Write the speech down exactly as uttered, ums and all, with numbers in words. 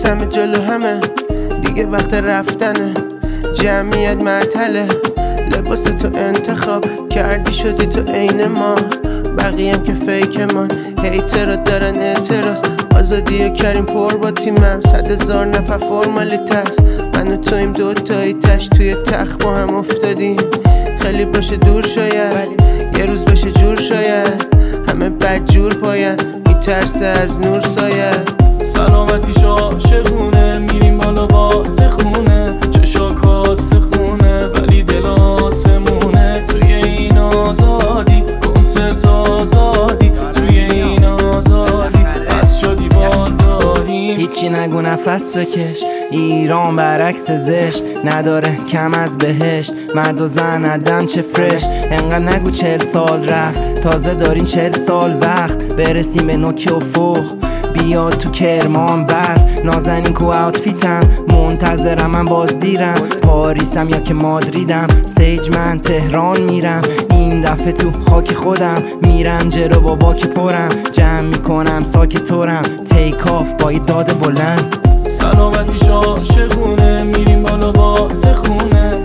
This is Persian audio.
همه جلو همه دیگه وقت رفتنه، جمعیت معطله، لباس تو انتخاب کردی شدی تو عین ما، بقیه هم که فیک من، هیترها دارن اعتراض، آزادی و کریم پر با تیمم، صد هزار نفر فرمالیت هست، من و تویم دوتایی تش توی تخت با هم افتادیم، خیلی باشه دور شاید یه روز بشه جور شاید، همه بد جور پاین میترسه از نور ساید. سلامتیش عاشقونه میریم بالا واسه خونه، چشا کاسه خونه ولی دل آسمونه، توی این آزادی کنسرت آزادی، توی این آزادی از شادی بال داریم. هیچی نگو نفس بکش، ایران برعکس زشت نداره کم از بهشت، مرد و زن ادم چه فرش، انقدر نگو چهل سال رفت تازه دارین چهل سال وقت برسیم به نوک افق، بیاد تو کرمان بر نازنین کو آوتفیتم، منتظرم من باز دیرم، پاریسم یا که مادریدم، استیج من تهران میرم، این دفعه تو خاک خودم میرم جلو با باک پرم، جمع میکنم ساک تورم، تیک آف با یه داد بلند. سلامتیش عاشقونه میریم بالا واسه خونه،